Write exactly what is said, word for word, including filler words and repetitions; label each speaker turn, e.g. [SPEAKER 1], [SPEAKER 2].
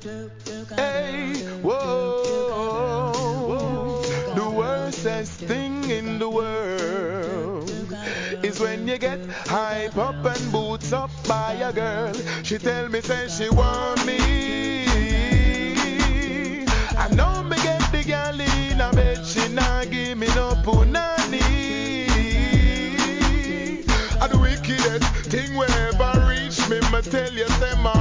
[SPEAKER 1] Hey, whoa, the worstest thing in the world is when you get hype up and boots up by a girl. She tell me, say she want me. I know me get the girl in a bed, she not give me no punani. A the wickedest thing where ever reach me, me tell you, say my